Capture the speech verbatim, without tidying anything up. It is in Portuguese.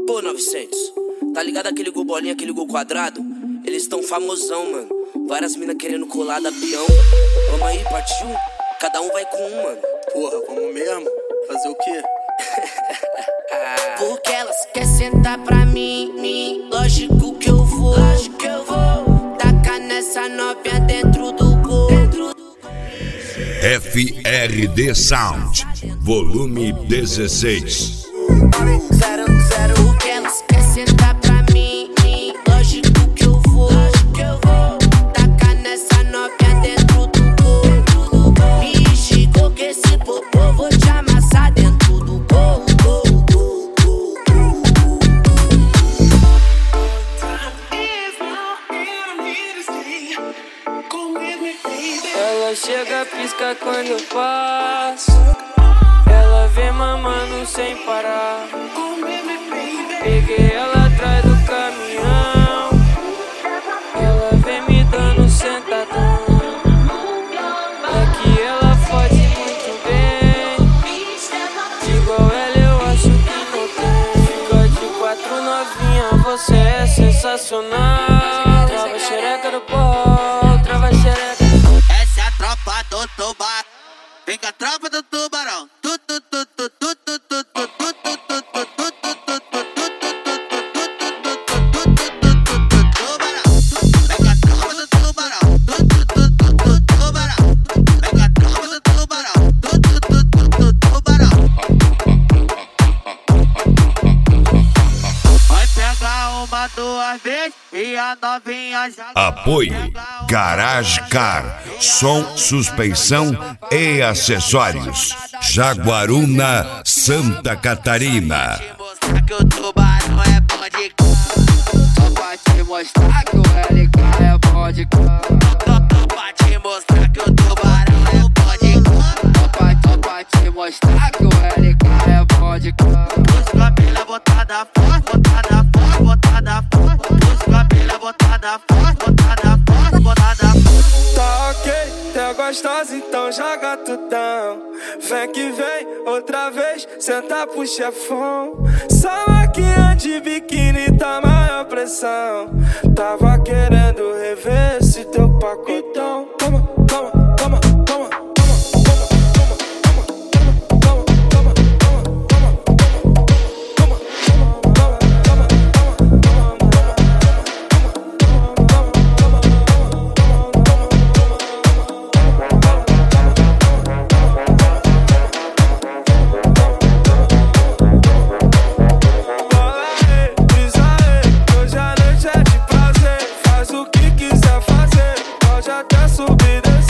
Pô, novecentos, tá ligado aquele gol bolinha, aquele gol quadrado? Eles tão famosão, mano. Várias minas querendo colar da peão. Vamos aí, partiu? Cada um vai com um, mano. Porra, vamos mesmo? Fazer o quê? Porque elas querem sentar pra mim, mim. Lógico que eu vou, lógico que eu vou. Tacar nessa novinha dentro do gol, dentro do... F R D Sound, volume dezesseis. Zero, zero, porque elas querem sentar pra mim, mim. Lógico que eu vou, lógico que eu vou. Tacar nessa novinha dentro do gol, dentro do gol. Me esticou que esse popô vou te amassar dentro do gol, gol, gol, gol, gol. Ela chega, pisca quando eu passo. Ela vem mamando sem parar. Peguei ela atrás do caminhão. Ela vem me dando sentadão. É que ela fode muito bem. Igual ela eu acho que não tem. Fica de quatro novinha, você é sensacional. Trava a xereca do pó, trava a xereca. Essa é a tropa do tubarão. Vem com a tropa do tubarão. Tu, tu, tu, tu, tu, tu, tu, tu, tu, tu, tu, tu, tu, tubarão. Vem com a tropa do tubarão. Tu, tu, tu, tu, tu, tubarão. Vem com a tropa do tubarão. Tu, tu, tu, tu, tu, tubarão. Vai pegar uma, duas vezes e a novinha já... Apoio Garage Car, som, suspensão e acessórios. Jaguaruna, Santa Catarina. Mostrar que o tubarão é bom de cor. Só pra te mostrar que o L K é bom de cor. Só pra te mostrar que o tubarão é bom de cor. Só pra, só pra te mostrar que o L K é bom de cor. Os cabelo botada forte, botada forte, botada forte. Os cabelo botada forte, botada forte, botada forte. Tá ok, tá gostosa, então joga tudão. Vem que vem, outra vez, senta pro chefão. Só maquinha de biquíni, tá maior pressão. Tava querendo rever esse teu pacotão. Toma, toma, toma, toma, toma, toma, toma, toma, toma, Até subir, descer.